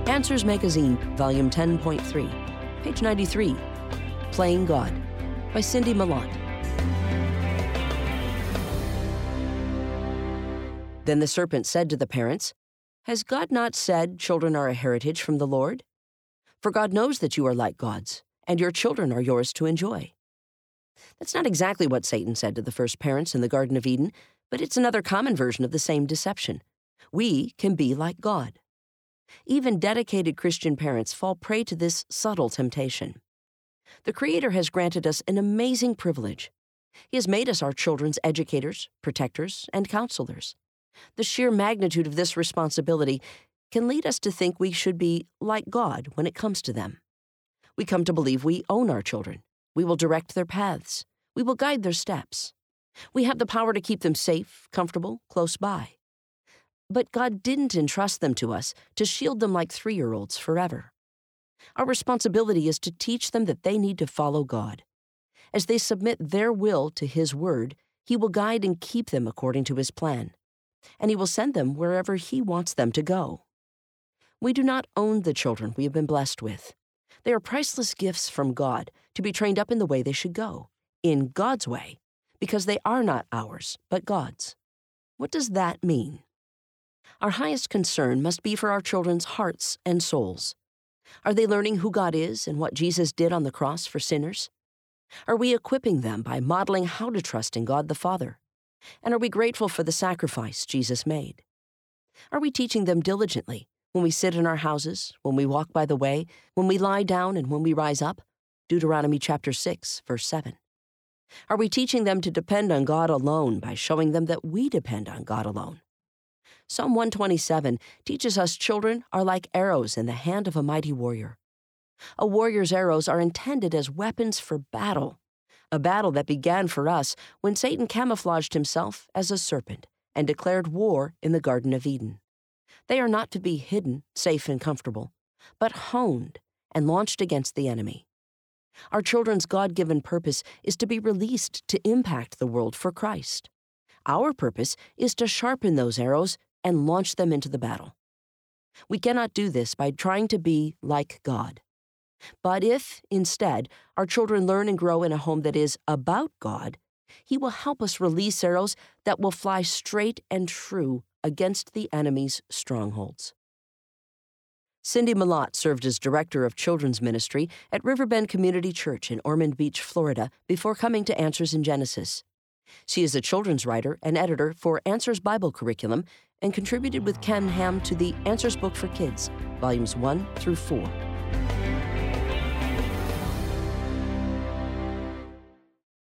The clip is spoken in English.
Answers Magazine, Volume 10.3, page 93, Playing God, by Cindy Malott. Then the serpent said to the parents, "Has God not said children are a heritage from the Lord? For God knows that you are like gods, and your children are yours to enjoy." That's not exactly what Satan said to the first parents in the Garden of Eden, but it's another common version of the same deception. We can be like God. Even dedicated Christian parents fall prey to this subtle temptation. The Creator has granted us an amazing privilege. He has made us our children's educators, protectors, and counselors. The sheer magnitude of this responsibility can lead us to think we should be like God when it comes to them. We come to believe we own our children. We will direct their paths. We will guide their steps. We have the power to keep them safe, comfortable, close by. But God didn't entrust them to us to shield them like 3-year-olds forever. Our responsibility is to teach them that they need to follow God. As they submit their will to His Word, He will guide and keep them according to His plan, and He will send them wherever He wants them to go. We do not own the children we have been blessed with. They are priceless gifts from God to be trained up in the way they should go, in God's way, because they are not ours, but God's. What does that mean? Our highest concern must be for our children's hearts and souls. Are they learning who God is and what Jesus did on the cross for sinners? Are we equipping them by modeling how to trust in God the Father? And are we grateful for the sacrifice Jesus made? Are we teaching them diligently when we sit in our houses, when we walk by the way, when we lie down, and when we rise up? Deuteronomy chapter 6, verse 7. Are we teaching them to depend on God alone by showing them that we depend on God alone? Psalm 127 teaches us children are like arrows in the hand of a mighty warrior. A warrior's arrows are intended as weapons for battle, a battle that began for us when Satan camouflaged himself as a serpent and declared war in the Garden of Eden. They are not to be hidden, safe and comfortable, but honed and launched against the enemy. Our children's God-given purpose is to be released to impact the world for Christ. Our purpose is to sharpen those arrows and launch them into the battle. We cannot do this by trying to be like God. But if, instead, our children learn and grow in a home that is about God, He will help us release arrows that will fly straight and true against the enemy's strongholds. Cindy Malott served as director of children's ministry at Riverbend Community Church in Ormond Beach, Florida, before coming to Answers in Genesis. She is a children's writer and editor for Answers Bible Curriculum and contributed with Ken Ham to the Answers Book for Kids, Volumes 1 through 4.